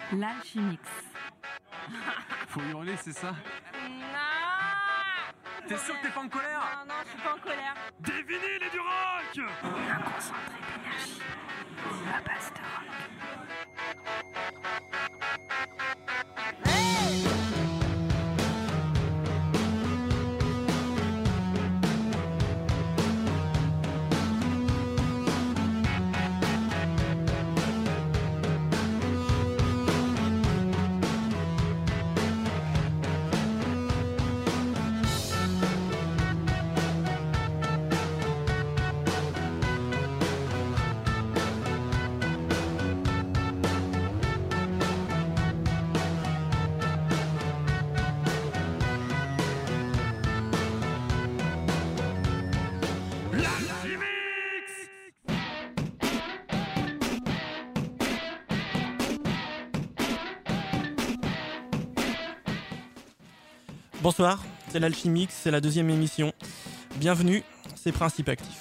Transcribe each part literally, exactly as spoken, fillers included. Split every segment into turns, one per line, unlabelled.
L'Alchimix.
Faut hurler, c'est ça?
Non.
T'es sûr que t'es pas en colère?
Non, non, je suis pas en colère.
Des vinyles et du rock!
Un concentré d'énergie. La base de rock.
Bonsoir, c'est l'Alchimix, c'est la deuxième émission. Bienvenue, c'est Principe Actif.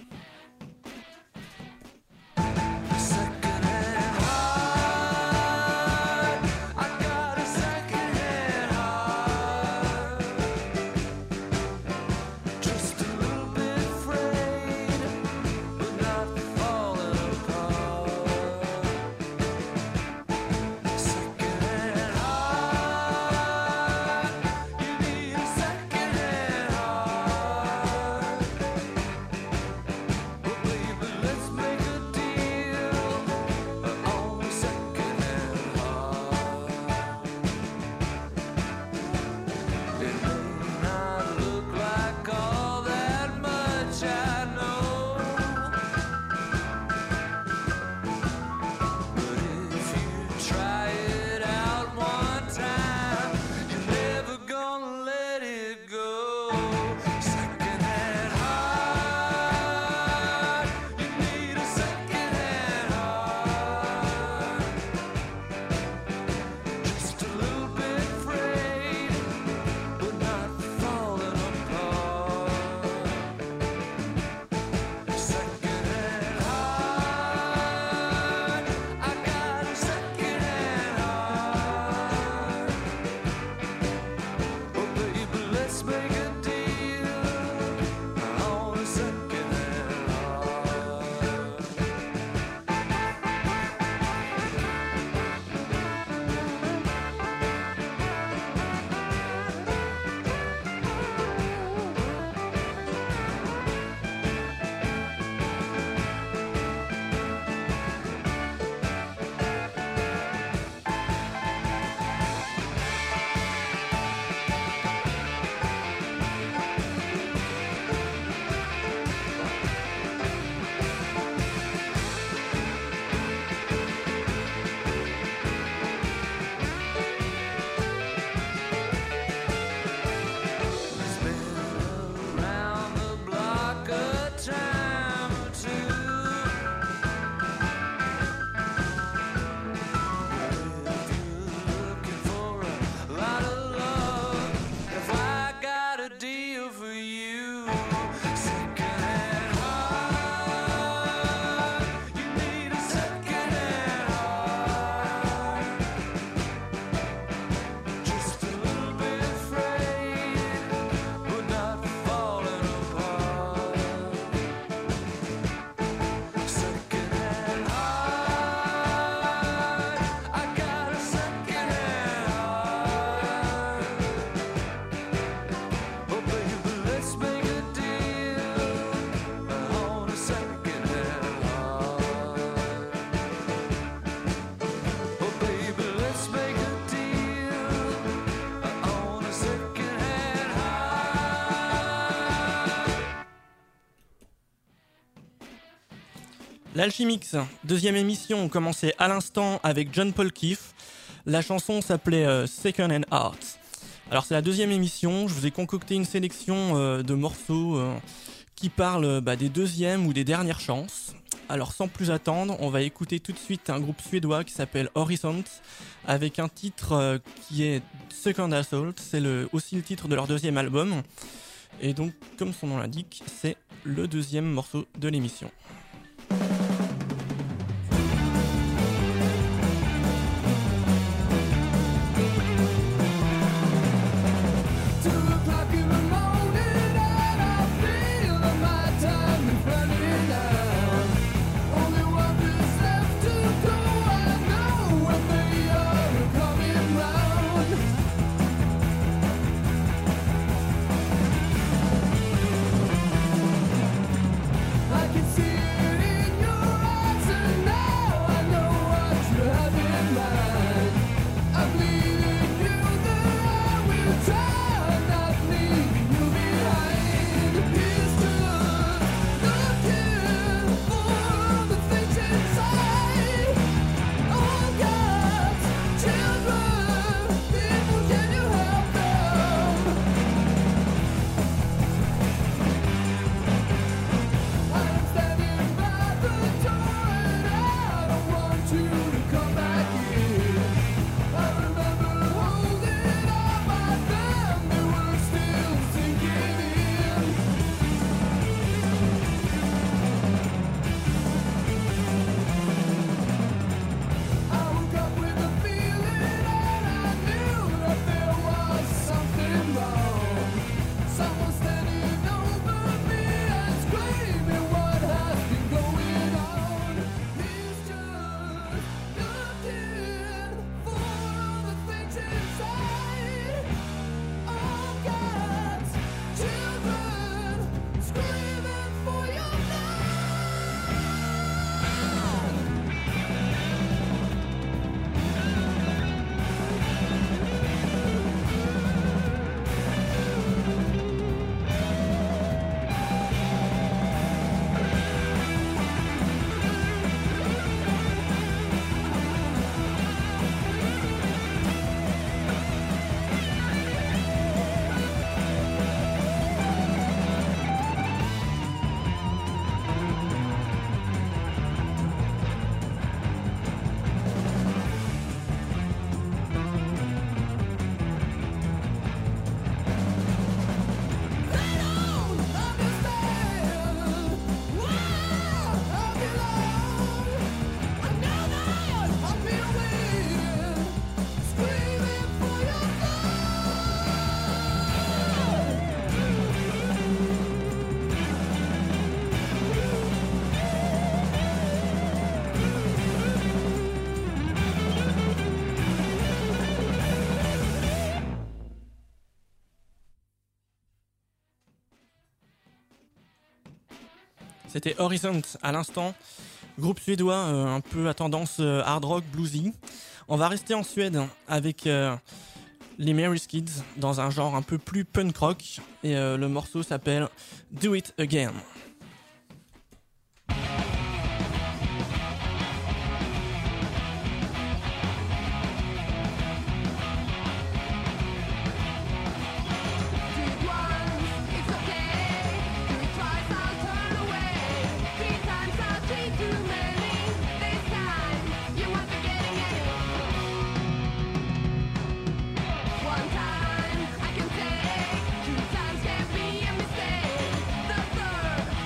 L'Alchimix, deuxième émission, on commençait à l'instant avec John Paul Keefe. La chanson s'appelait euh, Second Hand Hearts. Alors c'est la deuxième émission, je vous ai concocté une sélection euh, de morceaux euh, qui parlent euh, bah, des deuxièmes ou des dernières chances. Alors sans plus attendre, on va écouter tout de suite un groupe suédois qui s'appelle Horizont avec un titre euh, qui est Second Assault, c'est le, aussi le titre de leur deuxième album. Et donc comme son nom l'indique, c'est le deuxième morceau de l'émission. C'était Horizon à l'instant, groupe suédois euh, un peu à tendance euh, hard rock bluesy. On va rester en Suède avec euh, les Mary's Kids dans un genre un peu plus punk rock et euh, le morceau s'appelle Do It Again.
One time I can take, two times can't be a mistake. The third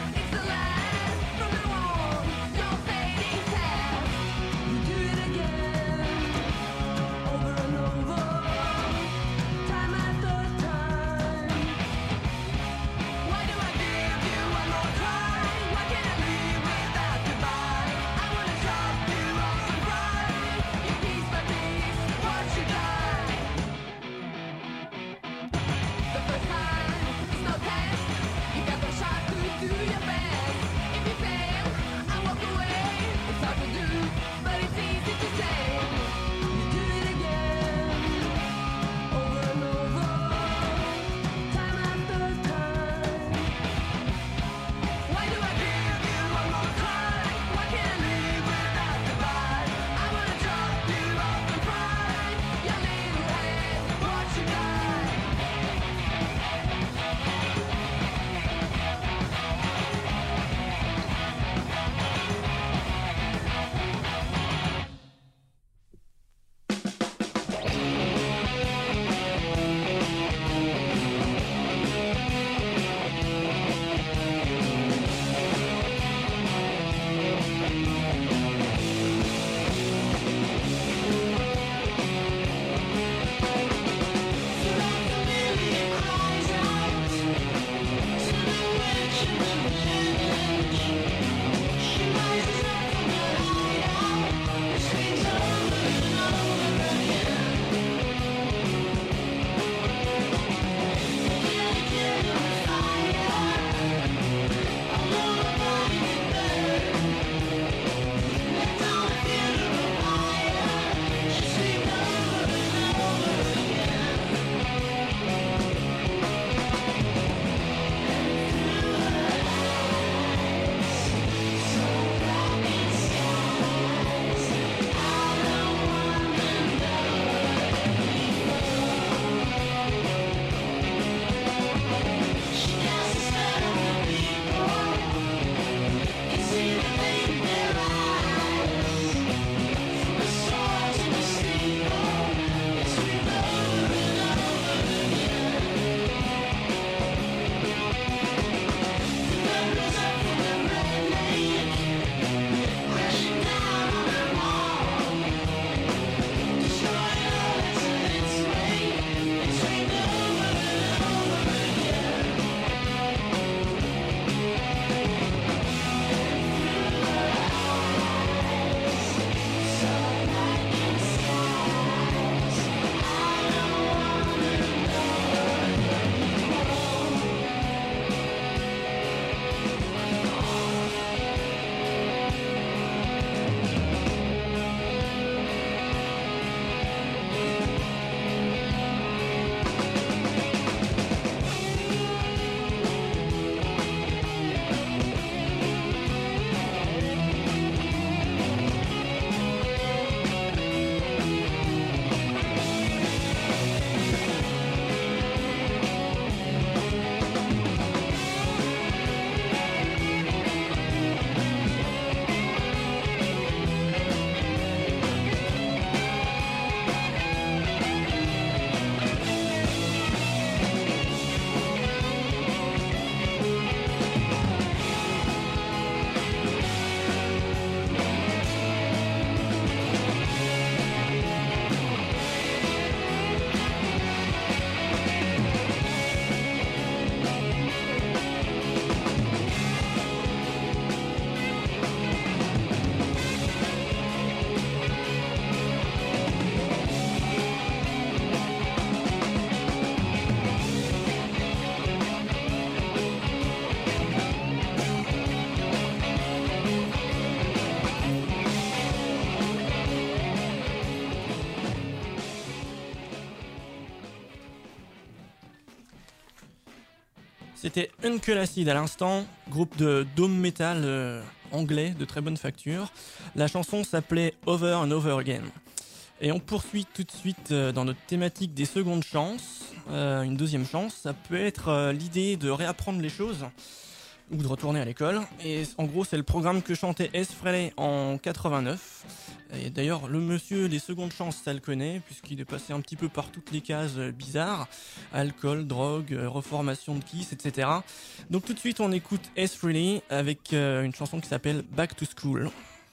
C'était Uncle Acid à l'instant, groupe de doom metal euh, anglais de très bonne facture. La chanson s'appelait Over and Over Again. Et on poursuit tout de suite euh, dans notre thématique des secondes chances. Euh, une deuxième chance, ça peut être euh, l'idée de réapprendre les choses ou de retourner à l'école. Et en gros, c'est le programme que chantait Ace Frehley en quatre-vingt-neuf. Et d'ailleurs, le monsieur, les secondes chances, ça le connaît, puisqu'il est passé un petit peu par toutes les cases bizarres. Alcool, drogue, reformation de Kiss, et cetera. Donc tout de suite, on écoute Ace Frehley avec euh, une chanson qui s'appelle Back to School.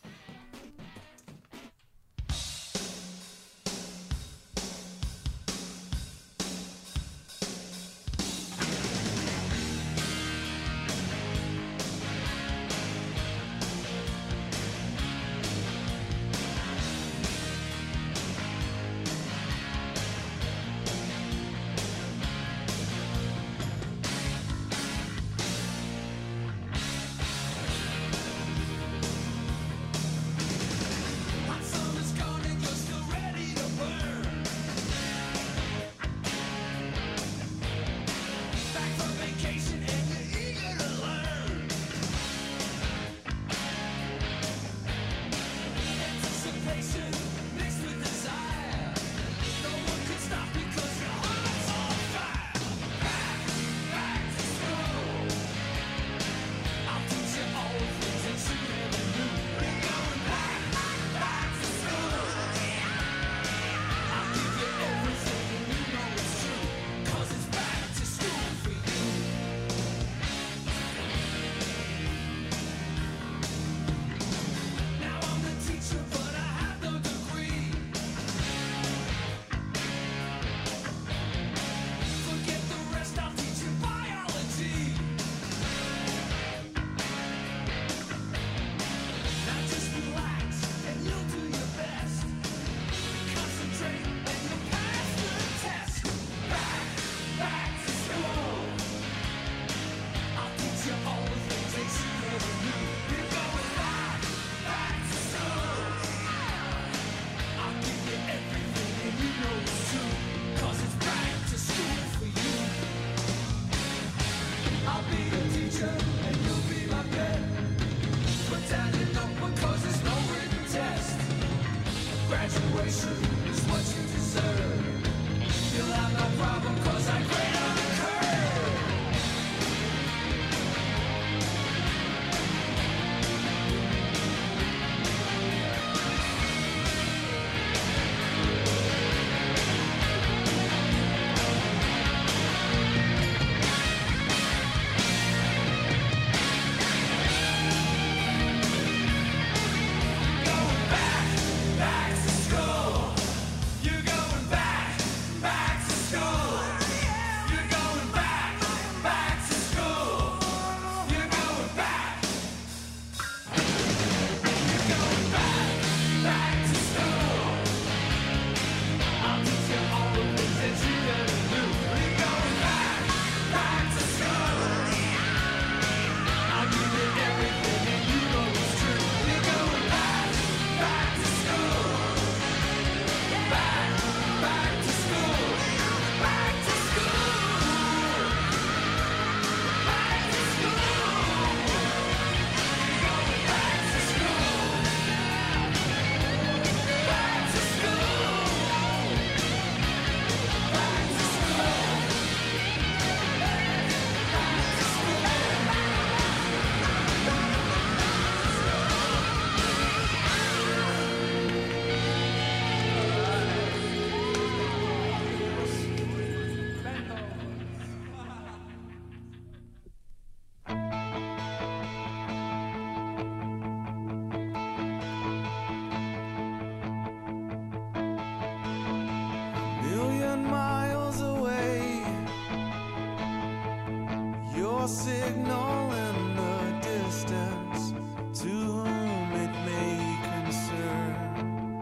Signal in the distance, to whom it may concern.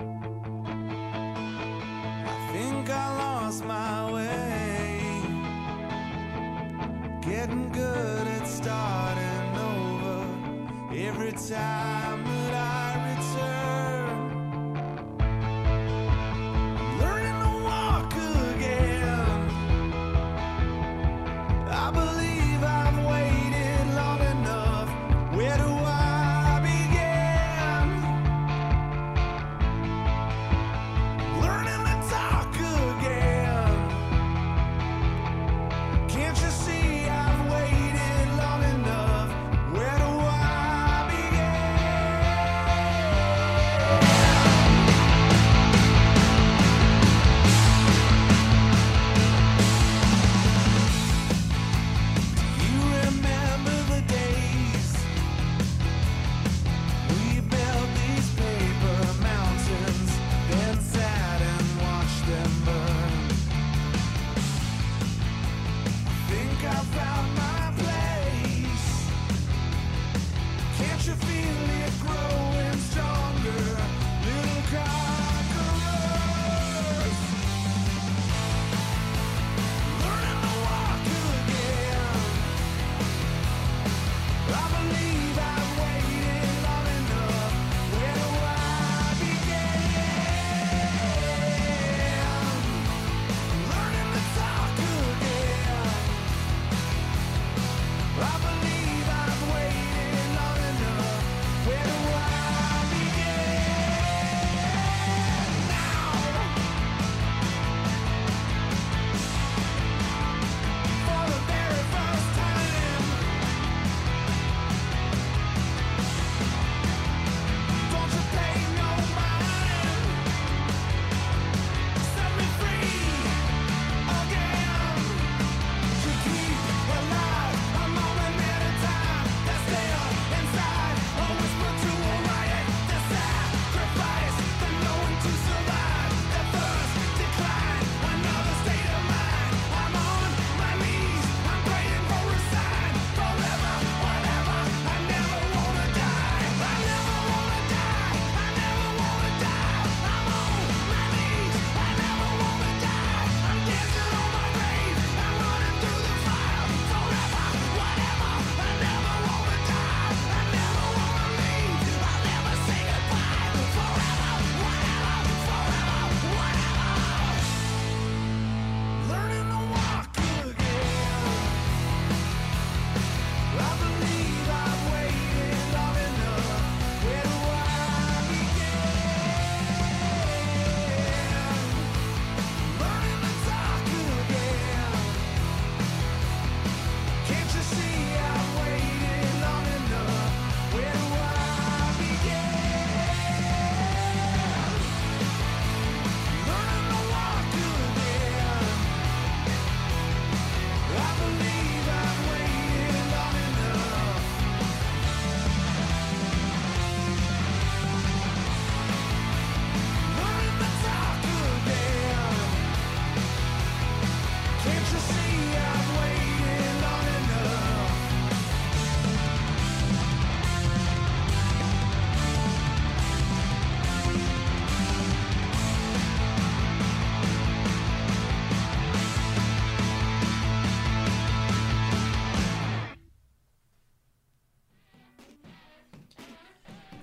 I think I lost my way, getting good at starting over every time that I return. Learning to walk again, I believe I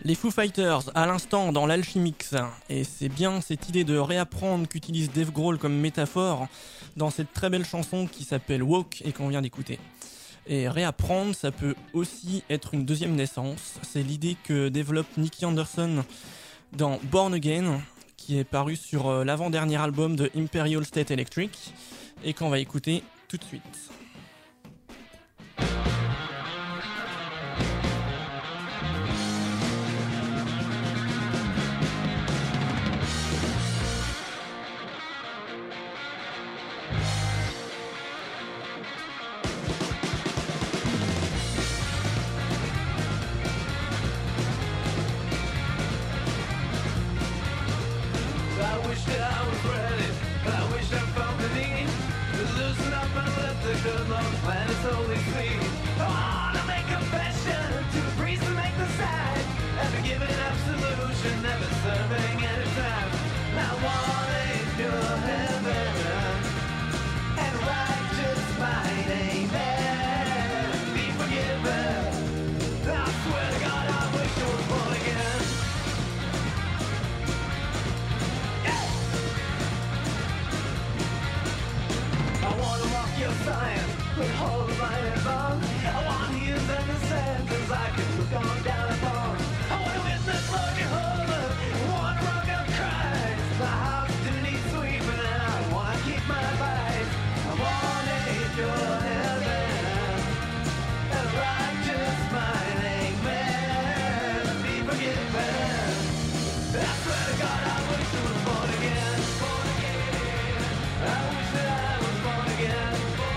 Les Foo Fighters, à l'instant dans l'Alchimix, et c'est bien cette idée de réapprendre qu'utilise Dave Grohl comme métaphore dans cette très belle chanson qui s'appelle Walk et qu'on vient d'écouter. Et réapprendre, ça peut aussi être une deuxième naissance, c'est l'idée que développe Nicky Anderson dans Born Again, qui est paru sur l'avant-dernier album de Imperial State Electric, et qu'on va écouter tout de suite.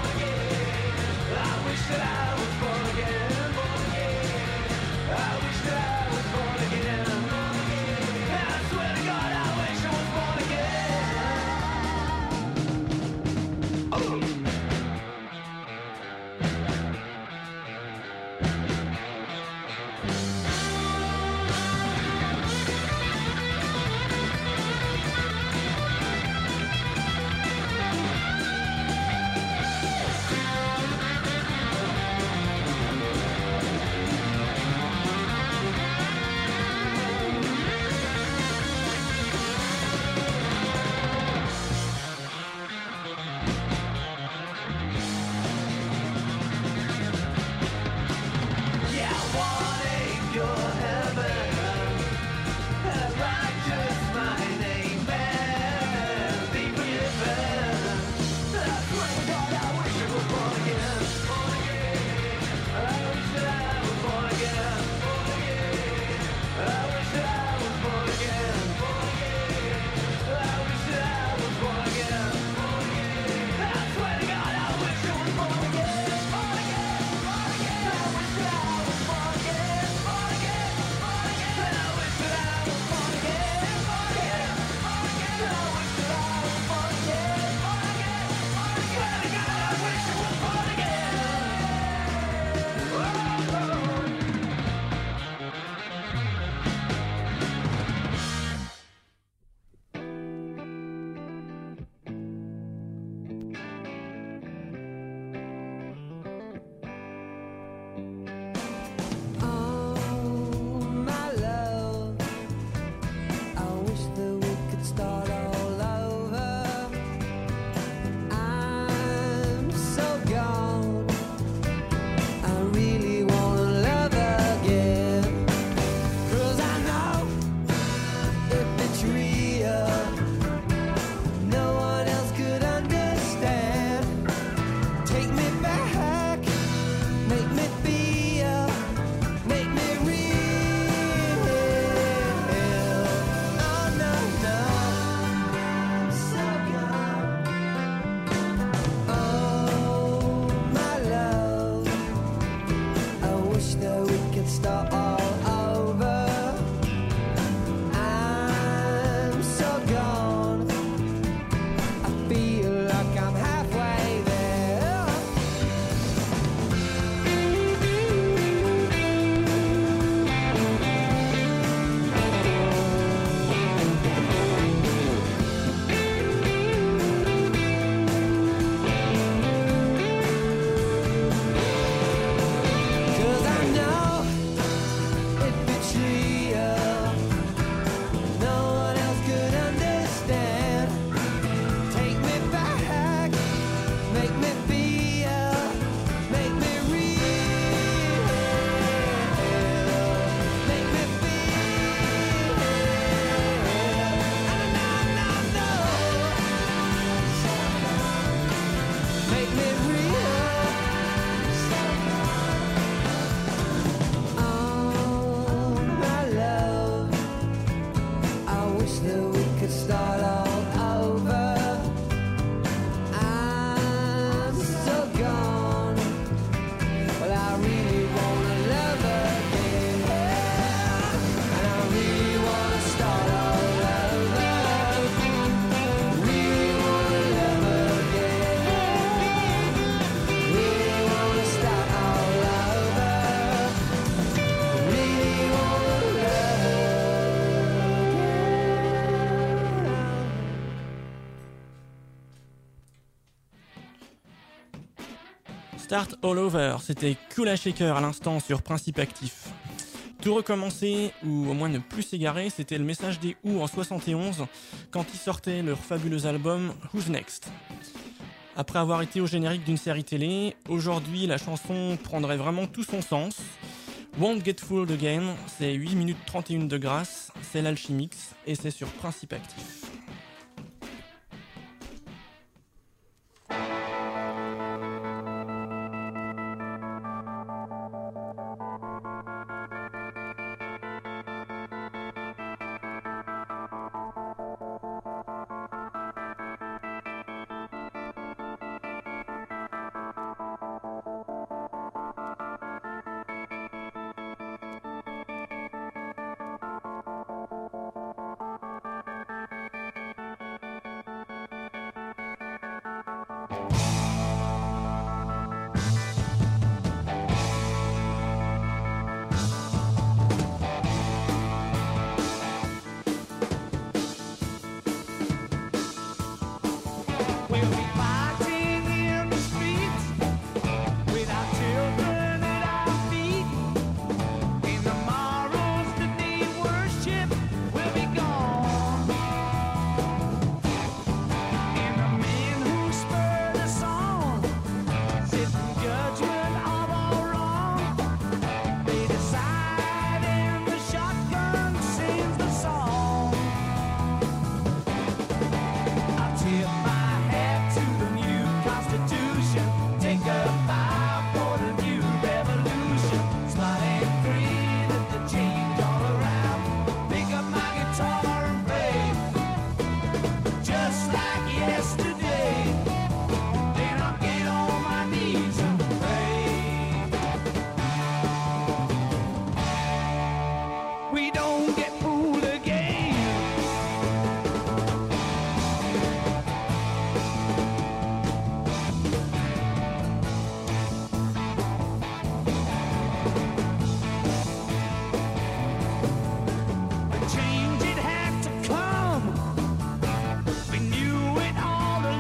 I wish that I was born again, born again. I wish that
Start All Over, c'était Kula Shaker à l'instant sur Principe Actif. Tout recommencer, ou au moins ne plus s'égarer, c'était le message des Who en soixante et onze, quand ils sortaient leur fabuleux album Who's Next. Après avoir été au générique d'une série télé, aujourd'hui la chanson prendrait vraiment tout son sens. Won't Get Fooled Again, c'est huit minutes trente et une de grâce, c'est l'Alchimix et c'est sur Principe Actif.
Change it had to come. We knew it all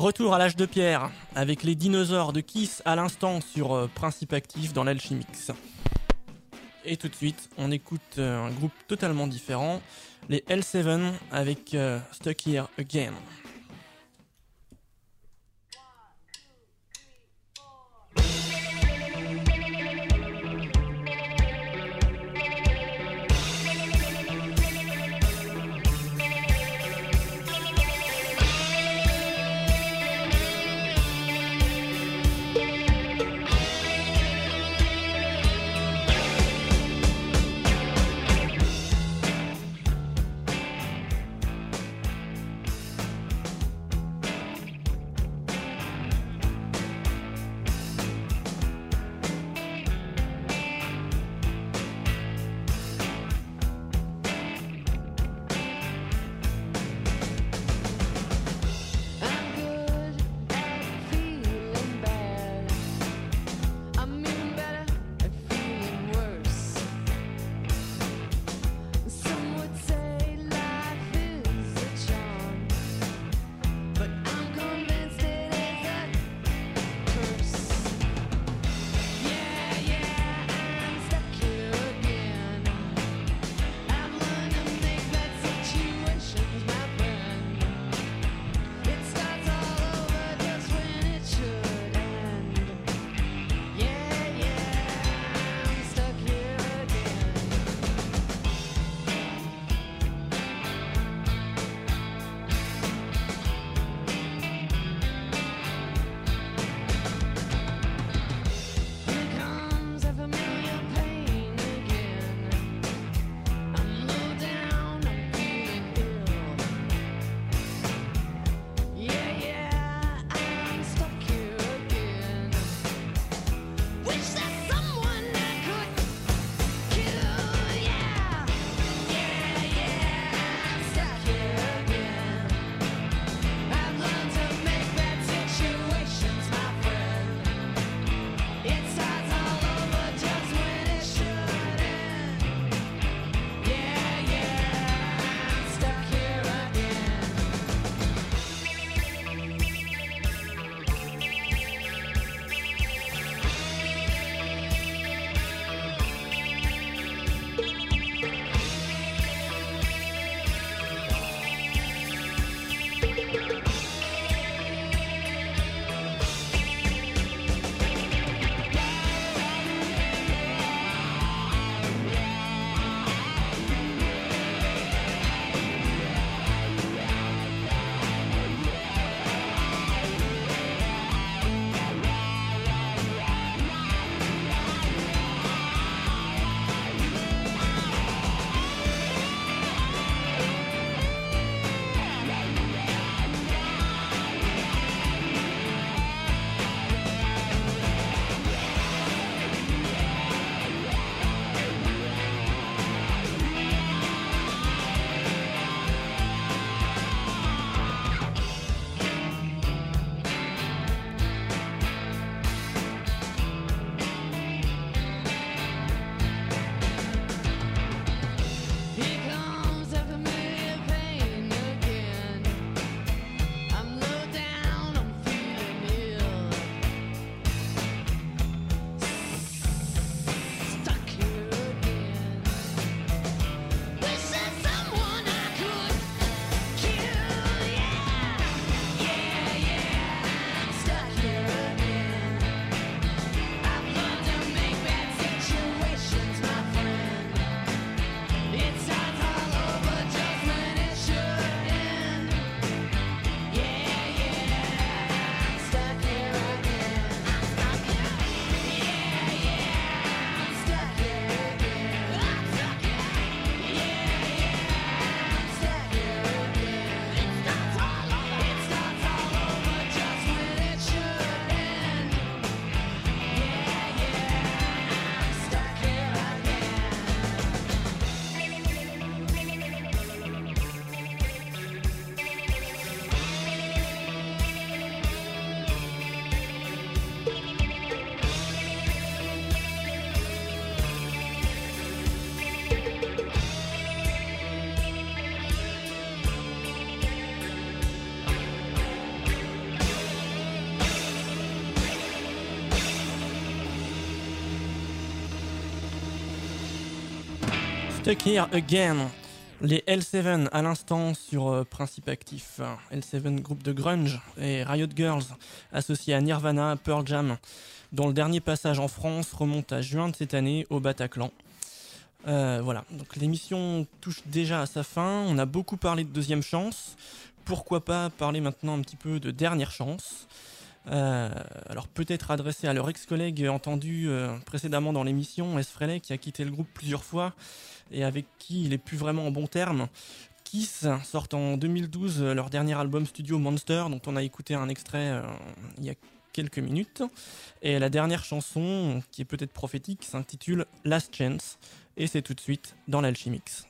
Retour à l'âge de pierre, avec les dinosaures de Kiss à l'instant sur euh, Principe Actif dans l'Alchimix. Et tout de suite, on écoute euh, un groupe totalement différent, les L sept avec euh, Stuck Here Again. Stuck Here Again, les L sept à l'instant sur euh, Principe Actif. L sept, groupe de grunge, et Riot Girls, associé à Nirvana, Pearl Jam, dont le dernier passage en France remonte à juin de cette année au Bataclan. Euh, voilà, donc l'émission touche déjà à sa fin. On a beaucoup parlé de deuxième chance. Pourquoi pas parler maintenant un petit peu de dernière chance. Euh, alors peut-être adressé à leur ex-collègue entendu euh, précédemment dans l'émission, S. Frehley, qui a quitté le groupe plusieurs fois et avec qui il est plus vraiment en bons termes. Kiss sortent en deux mille douze leur dernier album studio Monster, dont on a écouté un extrait euh, il y a quelques minutes. Et la dernière chanson, qui est peut-être prophétique, s'intitule Last Chance, et c'est tout de suite dans l'Alchimix.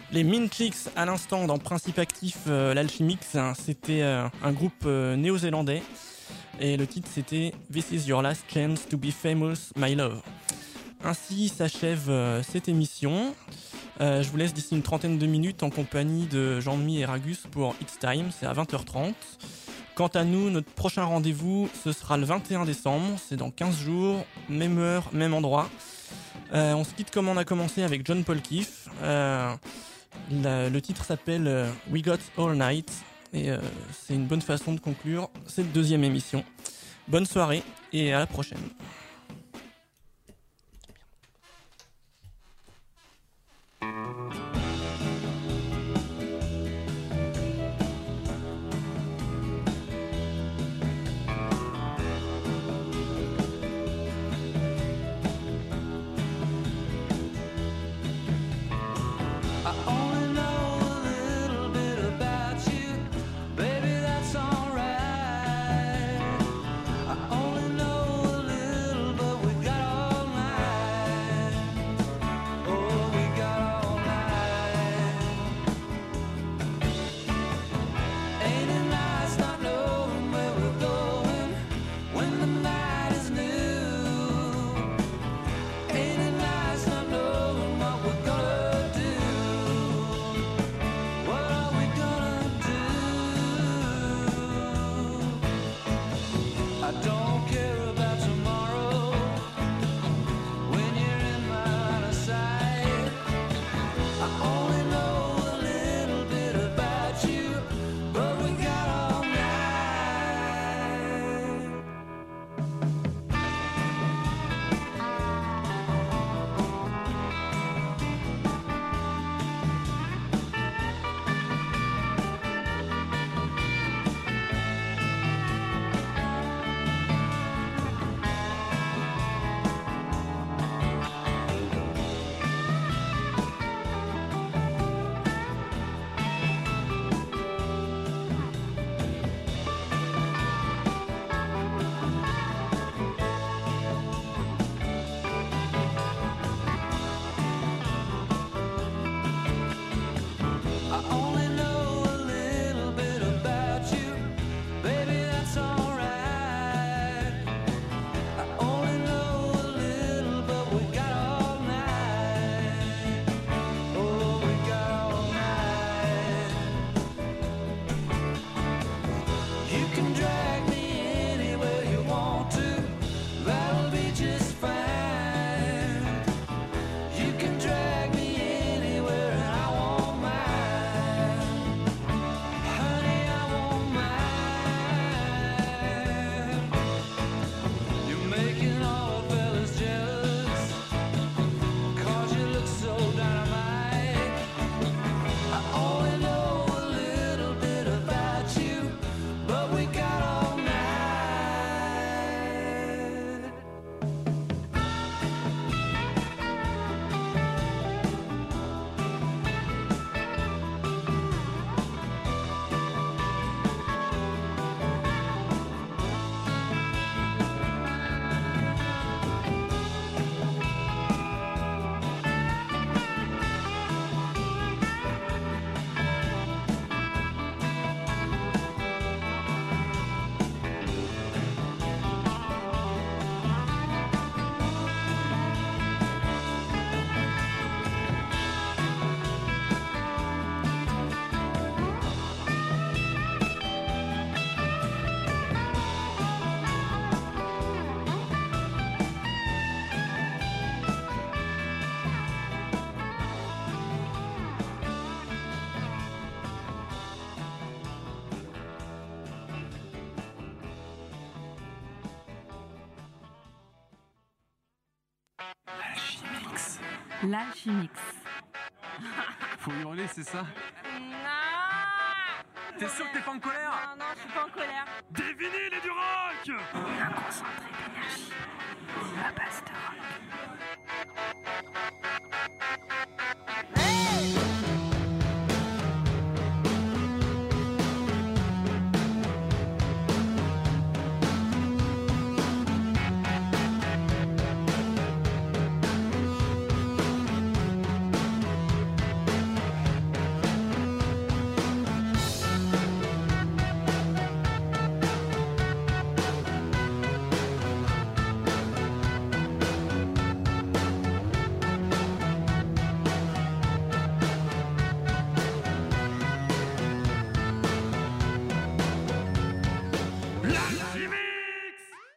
Les Minchicks à l'instant dans Principe Actif, euh, l'Alchimix, hein, c'était euh, un groupe euh, néo-zélandais et le titre c'était This is your last chance to be famous, my love. Ainsi s'achève euh, cette émission. Euh, je vous laisse d'ici une trentaine de minutes en compagnie de Jean-Mi et Ragus pour It's Time, c'est à vingt heures trente. Quant à nous, notre prochain rendez-vous, ce sera le vingt et un décembre, c'est dans quinze jours, même heure, même endroit. Euh, on se quitte comme on a commencé avec John Paul Keefe. Euh, la, le titre s'appelle euh, We Got All Night et euh, c'est une bonne façon de conclure cette deuxième émission. Bonne soirée et à la prochaine.
L'Alchimix.
Faut hurler, c'est ça?
Non.
T'es sûr que t'es pas en colère?
Non, non, je suis pas en colère.
Des vinyles et du rock!
Un concentré d'énergie à base de rock.